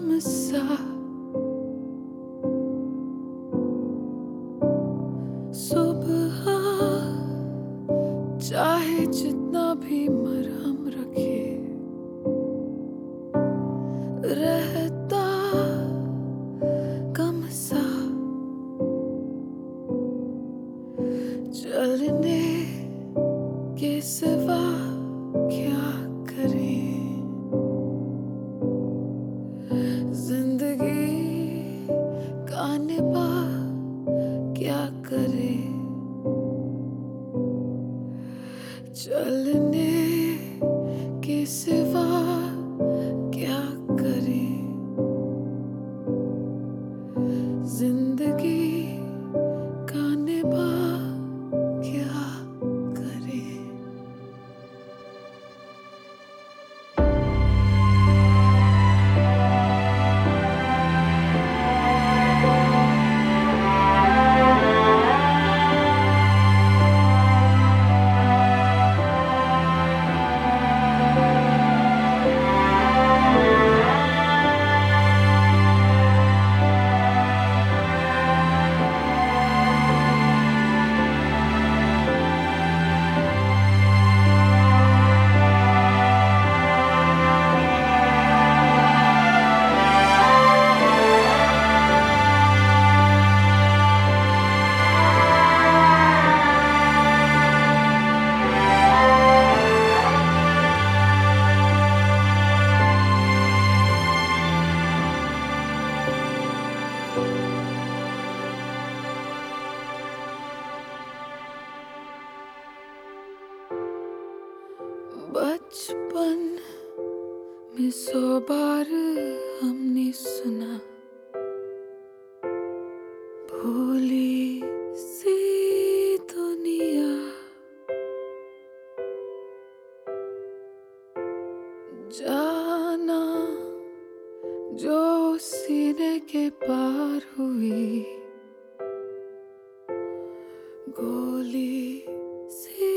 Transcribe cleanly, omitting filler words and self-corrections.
गम सा सुबह चाहे जितना भी मरहम रखे रहता गम सा चलने के सिवा क्या करें। जिंदगी का निभा क्या करे। चलने के सिवा क्या करे। जिंदगी का निभा क्या करे। बचपन में 100 बार हमने सुना भोली सी दुनिया जाना जो सीने के पार हुई गोली सी